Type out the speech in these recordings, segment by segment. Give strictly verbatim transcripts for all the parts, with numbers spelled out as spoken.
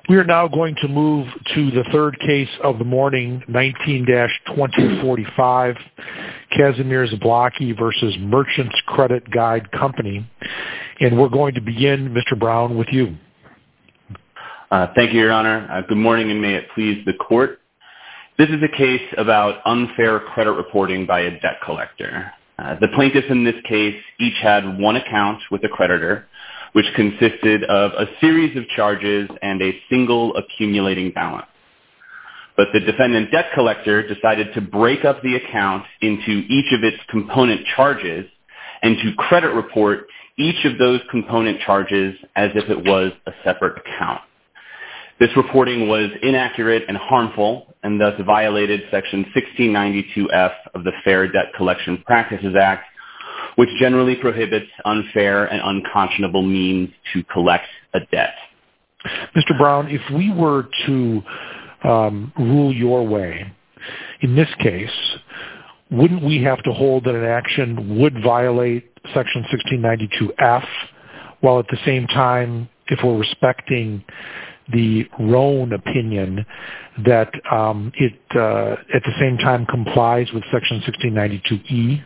We are now going to move to the third case of the morning, nineteen dash twenty forty-five, Casimir Zablocki versus Merchants Credit Guide Company. And we're going to begin, Mister Brown, with you. Uh, thank you, Your Honor. Uh, good morning, and may it please the Court. This is a case about unfair credit reporting by a debt collector. Uh, the plaintiffs in this case each had one account with a creditor, which consisted of a series of charges and a single accumulating balance. But the defendant debt collector decided to break up the account into each of its component charges and to credit report each of those component charges as if it was a separate account. This reporting was inaccurate and harmful, and thus violated Section sixteen ninety-two F of the Fair Debt Collection Practices Act, which generally prohibits unfair and unconscionable means to collect a debt. Mister Brown, if we were to um, rule your way, in this case, wouldn't we have to hold that an action would violate Section sixteen ninety-two F, while at the same time, if we're respecting the Roan opinion, that um, it uh, at the same time complies with Section sixteen ninety-two E?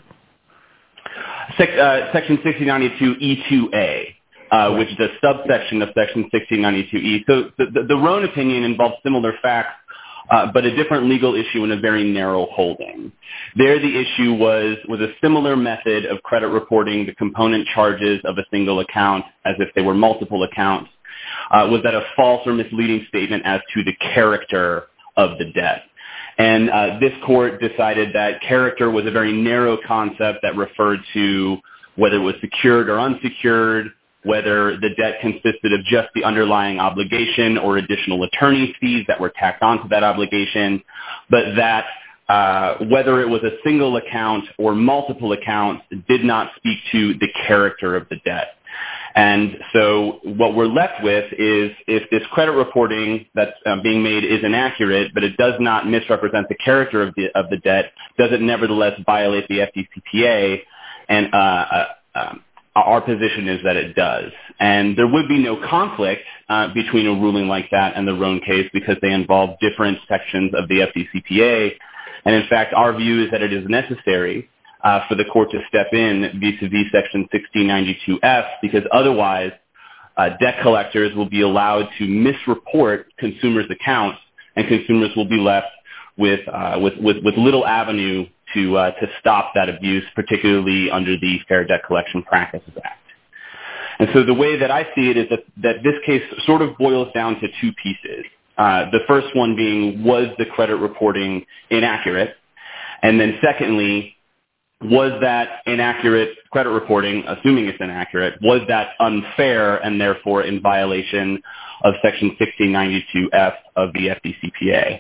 Sec- uh, Section sixteen ninety-two E two A, uh, which is a subsection of Section sixteen ninety-two E. So the, the, the Roan opinion involves similar facts, uh, but a different legal issue and a very narrow holding. There the issue was, was a similar method of credit reporting the component charges of a single account as if they were multiple accounts. Uh, was that a false or misleading statement as to the character of the debt? And uh, this court decided that character was a very narrow concept that referred to whether it was secured or unsecured, whether the debt consisted of just the underlying obligation or additional attorney fees that were tacked onto that obligation, but that uh, whether it was a single account or multiple accounts did not speak to the character of the debt. And so what we're left with is if this credit reporting that's uh, being made is inaccurate, but it does not misrepresent the character of the of the debt, does it nevertheless violate the F D C P A? And uh, uh, um, our position is that it does. And there would be no conflict uh, between a ruling like that and the Roan case because they involve different sections of the F D C P A. And in fact, our view is that it is necessary Uh, for the court to step in vis-a-vis Section sixteen ninety-two F, because otherwise uh, debt collectors will be allowed to misreport consumers' accounts, and consumers will be left with uh, with, with, with little avenue to uh, to stop that abuse, particularly under the Fair Debt Collection Practices Act. And so the way that I see it is that, that this case sort of boils down to two pieces. Uh, the first one being, was the credit reporting inaccurate? And then secondly, was that inaccurate credit reporting, assuming it's inaccurate, was that unfair and therefore in violation of Section sixteen ninety-two F of the F D C P A?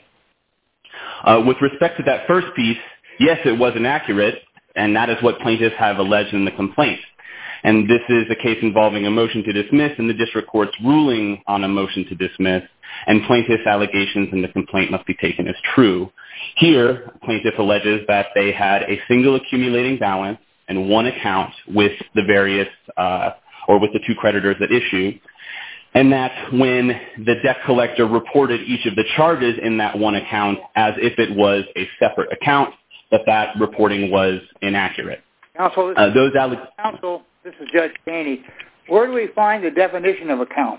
Uh, with respect to that first piece, yes, it was inaccurate, and that is what plaintiffs have alleged in the complaint. And this is a case involving a motion to dismiss and the district court's ruling on a motion to dismiss, and plaintiff's allegations in the complaint must be taken as true. Here, plaintiff alleges that they had a single accumulating balance and one account with the various, uh, or with the two creditors at issue, and that when the debt collector reported each of the charges in that one account as if it was a separate account, that that reporting was inaccurate. Counsel, this, uh, those alle- Counsel, this is Judge Caney. Where do we find the definition of account?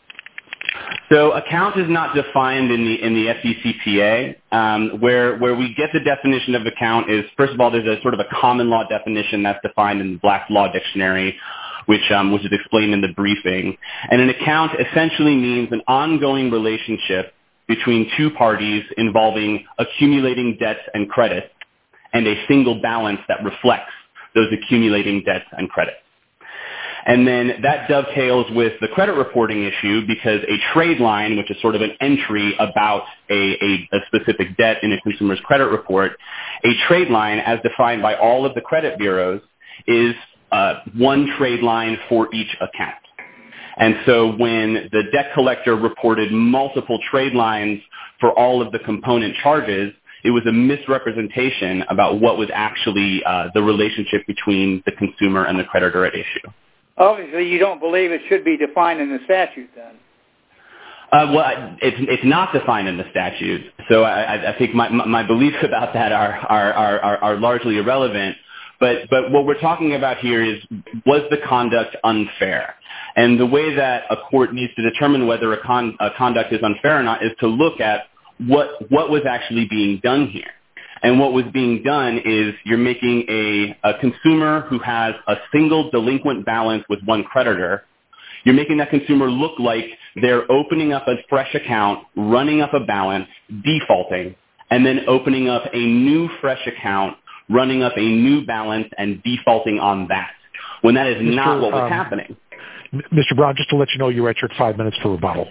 So account is not defined in the in the F D C P A. Um, where where we get the definition of account is, first of all, there's a sort of a common law definition that's defined in the Black's Law Dictionary, which um, which is explained in the briefing. And an account essentially means an ongoing relationship between two parties involving accumulating debts and credits, and a single balance that reflects those accumulating debts and credits. And then that dovetails with the credit reporting issue because a trade line, which is sort of an entry about a, a, a specific debt in a consumer's credit report, a trade line as defined by all of the credit bureaus is uh, one trade line for each account. And so when the debt collector reported multiple trade lines for all of the component charges, it was a misrepresentation about what was actually uh, the relationship between the consumer and the creditor at issue. Obviously, you don't believe it should be defined in the statute, then. Uh, well, it's it's not defined in the statute, so I, I think my my beliefs about that are are, are are largely irrelevant. But but what we're talking about here is, was the conduct unfair? And the way that a court needs to determine whether a, con, a conduct is unfair or not is to look at what what was actually being done here. And what was being done is you're making a, a consumer who has a single delinquent balance with one creditor, you're making that consumer look like they're opening up a fresh account, running up a balance, defaulting, and then opening up a new fresh account, running up a new balance, and defaulting on that, when that is Mister not what was um, happening. Mister Brown, just to let you know, you're at your five minutes for rebuttal.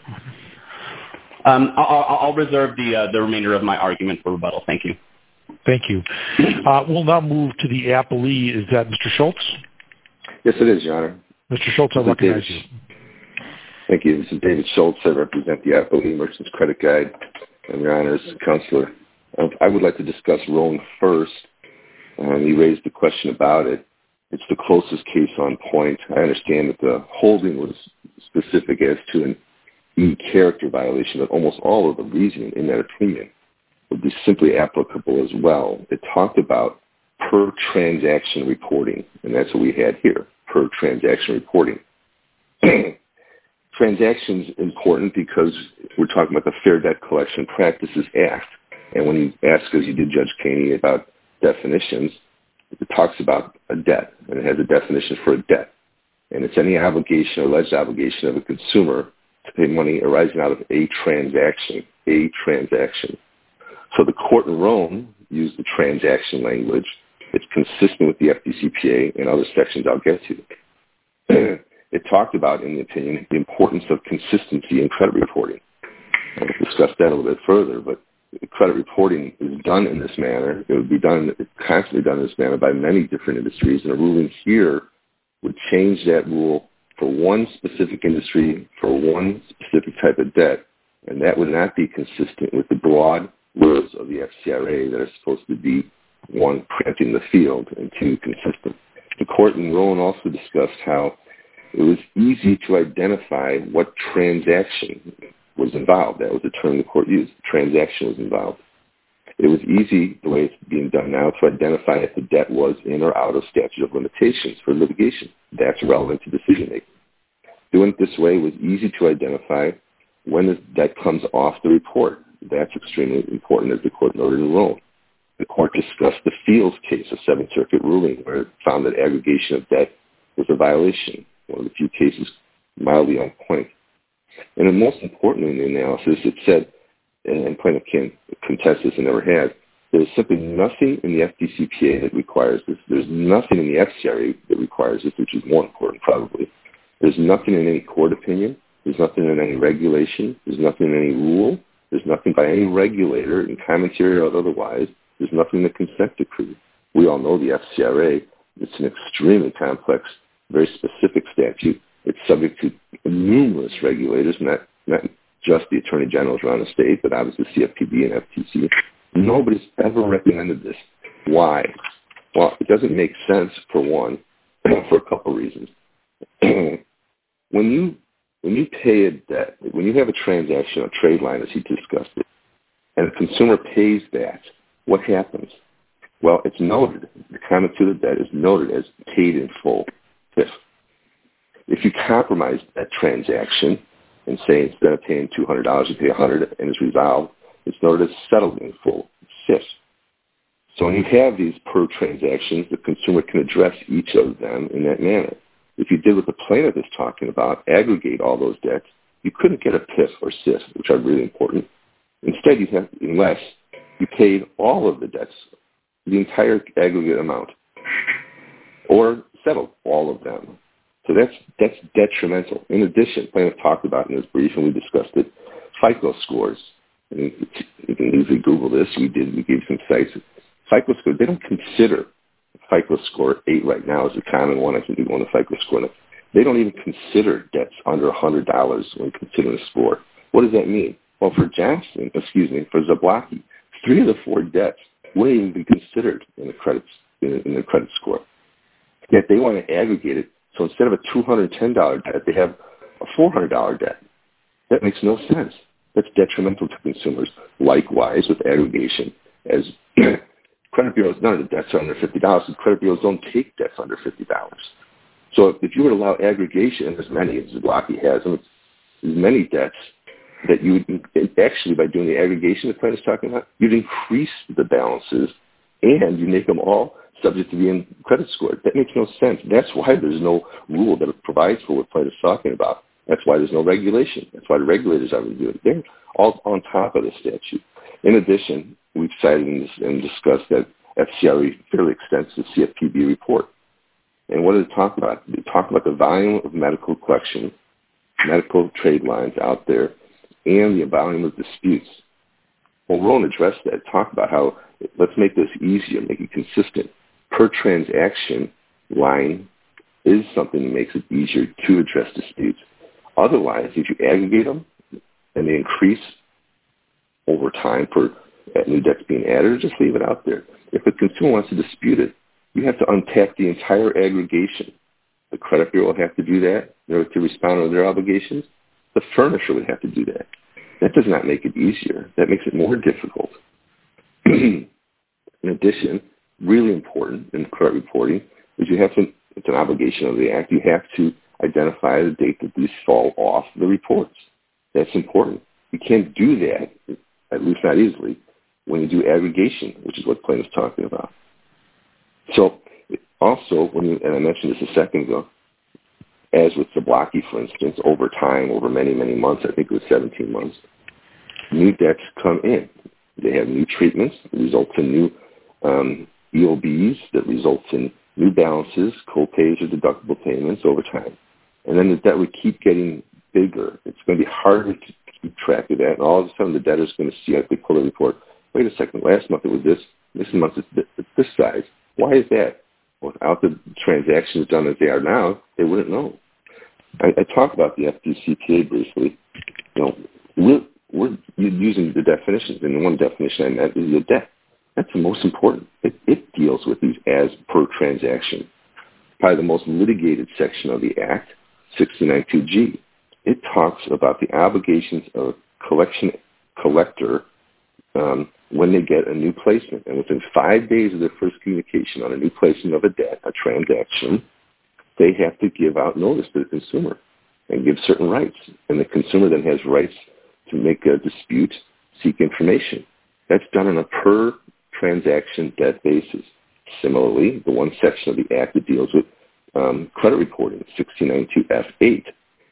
Um, I'll, I'll reserve the, uh, the remainder of my argument for rebuttal. Thank you. Thank you. Uh, we'll now move to the appellee. Is that Mister Schultz? Yes, it is, Your Honor. Mister Schultz, I recognize you. Thank you. This is David Schultz. I represent the Appellee Merchants Credit Guide and Your Honor's counselor. Uh, I would like to discuss Roan first. Um, you raised the question about it. It's the closest case on point. I understand that the holding was specific as to an e-character violation, but almost all of the reasoning in that opinion would be simply applicable as well. It talked about per transaction reporting, and that's what we had here, per transaction reporting. Transactions important because we're talking about the Fair Debt Collection Practices Act, and when you ask, as you did, Judge Kaney, about definitions, it talks about a debt, and it has a definition for a debt, and it's any obligation or alleged obligation of a consumer to pay money arising out of a transaction, a transaction. So the court in Roan used the transaction language. It's consistent with the F D C P A and other sections I'll get to. It talked about, in the opinion, the importance of consistency in credit reporting. I'll discuss that a little bit further, but credit reporting is done in this manner. It would be done, constantly done in this manner by many different industries, and a ruling here would change that rule for one specific industry, for one specific type of debt, and that would not be consistent with the broad rules of the F C R A that are supposed to be, one, preempting the field, and two, consistent. The court in Roan also discussed how it was easy to identify what transaction was involved. That was the term the court used. Transaction was involved. It was easy, the way it's being done now, to identify if the debt was in or out of statute of limitations for litigation. That's relevant to decision-making. Doing it this way was easy to identify when the debt comes off the report. That's extremely important, as the court noted in Roan. The court discussed the Fields case, a Seventh Circuit ruling, where it found that aggregation of debt was a violation, one of the few cases mildly on point. And then most importantly in the analysis, it said, and plaintiff can't contest this and never has, there's simply nothing in the F D C P A that requires this. There's nothing in the F C R A that requires this, which is more important probably. There's nothing in any court opinion. There's nothing in any regulation. There's nothing in any rule. There's nothing by any regulator in commentary or otherwise. There's nothing in the consent decree. We all know the F C R A. It's an extremely complex, very specific statute. It's subject to numerous regulators, not, not just the attorney generals around the state, but obviously C F P B and F T C. Nobody's ever recommended this. Why? Well, it doesn't make sense, for one, for a couple of reasons. when you when you pay a debt, when you have a transaction, a trade line, as he discussed it, and a consumer pays that, what happens? Well, it's noted. The comment to the debt is noted as paid in full. If if you compromise that transaction and say instead of paying two hundred dollars, you pay one hundred dollars and it's resolved, it's noted as settled in full, S I F. So when you have these per transactions, the consumer can address each of them in that manner. If you did what the plaintiff is talking about, aggregate all those debts, you couldn't get a P I F or S I F, which are really important. Instead, you have, unless you paid all of the debts, the entire aggregate amount, or settled all of them. So that's that's detrimental. In addition, plaintiff talked about in his brief, and we discussed it, FICO scores. And you can easily Google this. We did. We gave some sites. FICO score, they don't consider FICO score eight right now as a common one. I think we want a FICO score. They don't even consider debts under one hundred dollars when considering a score. What does that mean? Well, for Johnson, excuse me, for Zablocki, three of the four debts wouldn't even be considered in the credit in, in the credit score. Yet they want to aggregate it. So instead of a two hundred ten dollars debt, they have a four hundred dollars debt. That makes no sense. That's detrimental to consumers. Likewise, with aggregation, as credit bureaus, none of the debts are under fifty dollars, and credit bureaus don't take debts under fifty dollars. So if you were to allow aggregation, and there's many, as Zablocki has, and there's many debts that you would, actually, by doing the aggregation the plan is talking about, you'd increase the balances, and you make them all subject to being credit scored. That makes no sense. That's why there's no rule that provides for what Plaintiff's talking about. That's why there's no regulation. That's why the regulators are reviewing it. They're all on top of the statute. In addition, we've cited and discussed that F C R E fairly extensive C F P B report. And what did it talk about? They talk about the volume of medical collection, medical trade lines out there, and the volume of disputes. Well, Rowan addressed that, talk about how let's make this easier, make it consistent. Per transaction line is something that makes it easier to address disputes. Otherwise, if you aggregate them and they increase over time for new debts being added, or just leave it out there. If the consumer wants to dispute it, you have to untap the entire aggregation. The credit bureau will have to do that in order to respond to their obligations. The furnisher would have to do that. That does not make it easier. That makes it more difficult. In addition, really important in credit reporting is you have to, it's an obligation of the Act, you have to identify the date that these fall off the reports. That's important. You can't do that, at least not easily, when you do aggregation, which is what Plaintiff's talking about. So also, when you, and I mentioned this a second ago, as with Zablocki, for instance, over time, over many, many months, I think it was seventeen months, new debts come in. They have new treatments that result in new um, E O Bs that results in new balances, co-pays or deductible payments over time. And then the debt would keep getting bigger. It's going to be harder to keep track of that. And all of a sudden the debtor's going to see, as they pull the report, wait a second, last month it was this, this month it's this size. Why is that? Without the transactions done as they are now, they wouldn't know. I, I talked about the F D C P A briefly. You know, we're, we're using the definitions, and the one definition I meant is the debt. That's the most important. It, it deals with these as per transaction. Probably the most litigated section of the Act, sixty ninety-two G. It talks about the obligations of a collection collector um, when they get a new placement. And within five days of their first communication on a new placement of a debt, a transaction, they have to give out notice to the consumer and give certain rights. And the consumer then has rights to make a dispute, seek information. That's done on a per transaction debt basis. Similarly, the one section of the Act that deals with um, credit reporting, sixteen ninety-two F eight,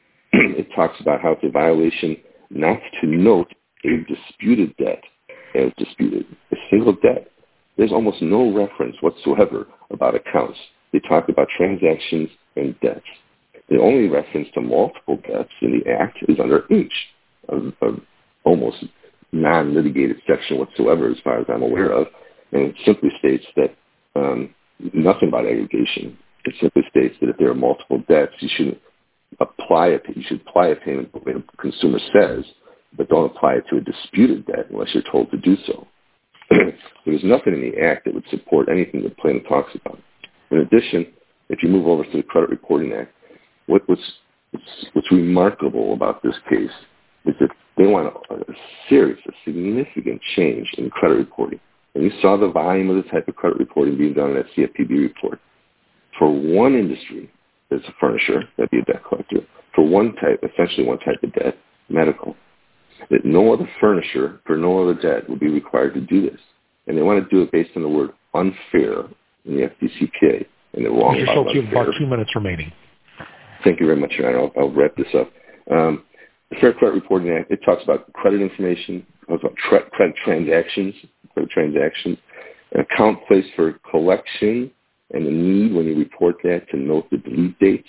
it talks about how it's a violation not to note a disputed debt as disputed. A single debt. There's almost no reference whatsoever about accounts. They talk about transactions and debts. The only reference to multiple debts in the Act is under H, a, a almost non-litigated section whatsoever as far as I'm aware of, and it simply states that um, nothing about aggregation. It simply states that if there are multiple debts, you shouldn't apply a you should apply a payment the way the consumer says, but don't apply it to a disputed debt unless you're told to do so. There's nothing in the Act that would support anything that Plaintiff talks about. In addition, if you move over to the Credit Reporting Act, what, what's, what's, what's remarkable about this case is that they want a, a serious, a significant change in credit reporting. And you saw the volume of the type of credit reporting being done in that C F P B report. For one industry, that's a furnisher, that'd be a debt collector. For one type, essentially one type of debt, medical, that no other furnisher for no other debt would be required to do this. And they want to do it based on the word unfair in the F D C P A. And they're wrong Mister about Schultz, you have unfair. about two minutes remaining. Thank you very much, Your Honor. I'll, I'll wrap this up. Um, the Fair Credit Reporting Act, it talks about credit information, it talks about tra- credit transactions, credit transactions, an account placed for collection, and the need when you report that to note the delete dates.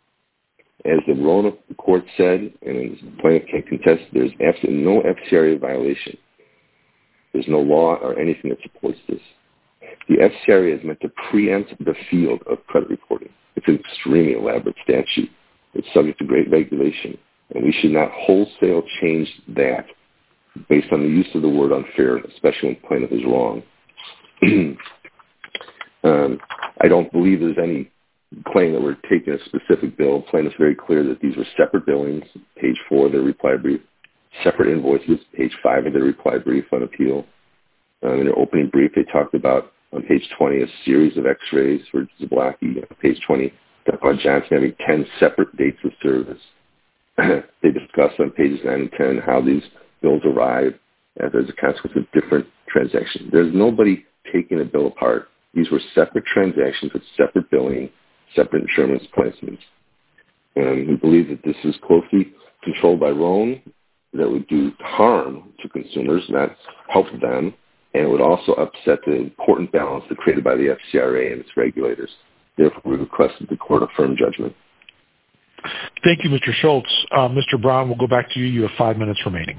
As the Rona court said, and the plaintiff can contest, there's absolutely no F C R A violation. There's no law or anything that supports this. The F C R A is meant to preempt the field of credit reporting. It's an extremely elaborate statute. It's subject to great regulation, and we should not wholesale change that based on the use of the word unfair, especially when plaintiff is wrong. um, I don't believe there's any claim that we're taking a specific bill. Plaintiff's very clear that these were separate billings, page four of their reply brief, separate invoices, page five of their reply brief on appeal. Um, in their opening brief, they talked about, on page twenty, a series of x-rays for Zablocki. On page twenty, talked about Johnson having ten separate dates of service. They discussed on pages nine and ten how these bills arrive as, as a consequence of different transactions. There's nobody taking a bill apart. These were separate transactions with separate billing, separate insurance placements. And we believe that this is closely controlled by Roan, that would do harm to consumers, not help them, and it would also upset the important balance that created by the F C R A and its regulators. Therefore, we request that the court affirm judgment. Thank you, Mister Schultz. Uh, Mister Brown, we'll go back to you. You have five minutes remaining.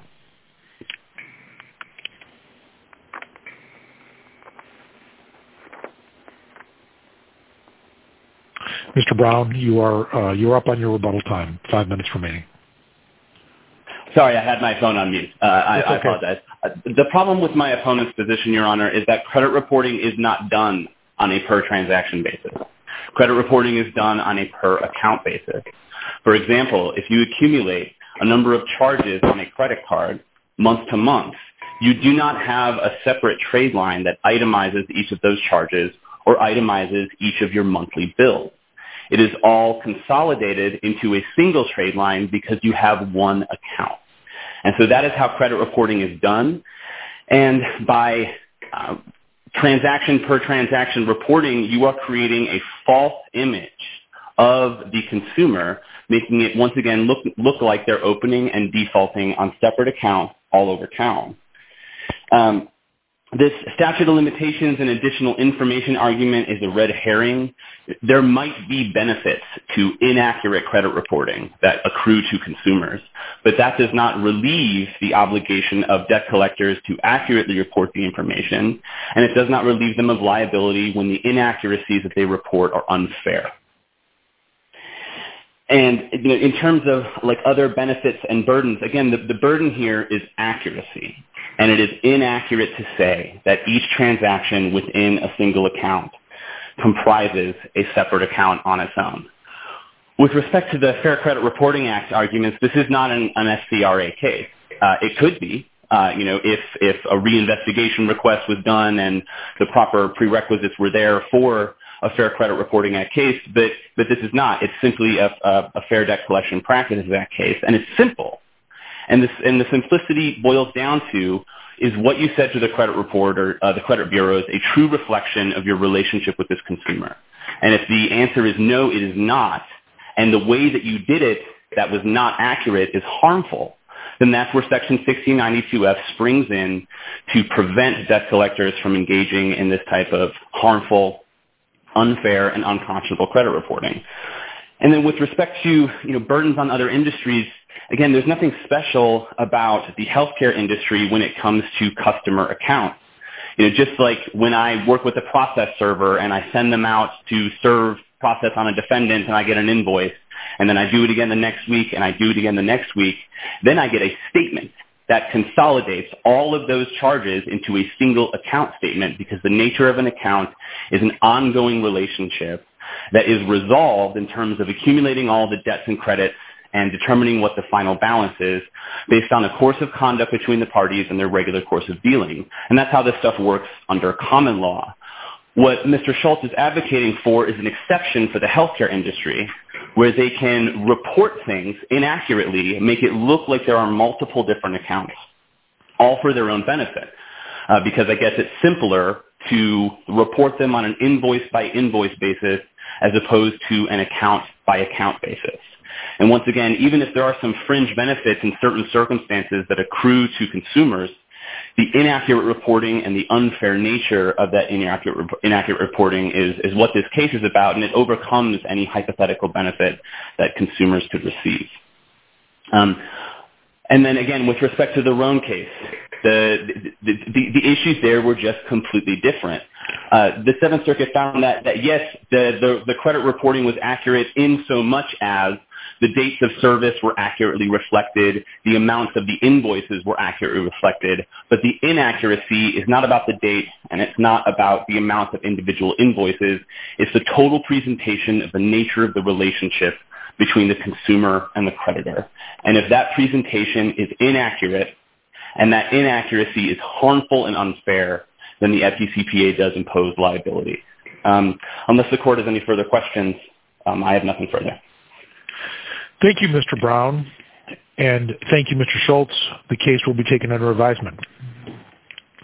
Mister Brown, you are uh, you're up on your rebuttal time. Five minutes remaining. Sorry, I had my phone on mute. Uh, I, okay. I apologize. Uh, the problem with my opponent's position, Your Honor, is that credit reporting is not done on a per-transaction basis. Credit reporting is done on a per-account basis. For example, if you accumulate a number of charges on a credit card month to month, you do not have a separate trade line that itemizes each of those charges or itemizes each of your monthly bills. It is all consolidated into a single trade line because you have one account. And so that is how credit reporting is done. And by uh, transaction per transaction reporting, you are creating a false image of the consumer, making it once again look, look like they're opening and defaulting on separate accounts all over town. Um, This statute of limitations and additional information argument is a red herring. There might be benefits to inaccurate credit reporting that accrue to consumers, but that does not relieve the obligation of debt collectors to accurately report the information, and it does not relieve them of liability when the inaccuracies that they report are unfair. And you know, in terms of like other benefits and burdens, again, the, the burden here is accuracy. And it is inaccurate to say that each transaction within a single account comprises a separate account on its own. With respect to the Fair Credit Reporting Act arguments, this is not an, an F C R A case. Uh, it could be, uh, you know, if, if a reinvestigation request was done and the proper prerequisites were there for a Fair Credit Reporting Act case, but, but this is not. It's simply a, a, a Fair Debt Collection Practices Act case, and it's simple. And, this, and the simplicity boils down to is what you said to the credit report or uh, the credit bureau is a true reflection of your relationship with this consumer. And if the answer is no, it is not, and the way that you did it that was not accurate is harmful, then that's where Section sixteen ninety-two F springs in to prevent debt collectors from engaging in this type of harmful, unfair, and unconscionable credit reporting. And then with respect to you know burdens on other industries, again, there's nothing special about the healthcare industry when it comes to customer accounts. You know, just like when I work with a process server and I send them out to serve process on a defendant and I get an invoice, and then I do it again the next week and I do it again the next week, then I get a statement that consolidates all of those charges into a single account statement because the nature of an account is an ongoing relationship that is resolved in terms of accumulating all the debts and credits and determining what the final balance is based on a course of conduct between the parties and their regular course of dealing. And that's how this stuff works under common law. What Mister Schultz is advocating for is an exception for the healthcare industry where they can report things inaccurately, make it look like there are multiple different accounts, all for their own benefit. Uh, because I guess it's simpler to report them on an invoice-by-invoice basis as opposed to an account-by-account basis. And once again, even if there are some fringe benefits in certain circumstances that accrue to consumers, the inaccurate reporting and the unfair nature of that inaccurate, inaccurate reporting is, is what this case is about, and it overcomes any hypothetical benefit that consumers could receive. Um, and then again, with respect to the Roan case, the, the, the, the issues there were just completely different. Uh, the Seventh Circuit found that, that yes, the, the, the credit reporting was accurate in so much as the dates of service were accurately reflected, the amounts of the invoices were accurately reflected, but the inaccuracy is not about the date, and it's not about the amount of individual invoices. It's the total presentation of the nature of the relationship between the consumer and the creditor. And if that presentation is inaccurate, and that inaccuracy is harmful and unfair, then the F D C P A does impose liability. Um, unless the court has any further questions, um, I have nothing further. Thank you, Mister Brown, and thank you, Mister Schultz. The case will be taken under advisement.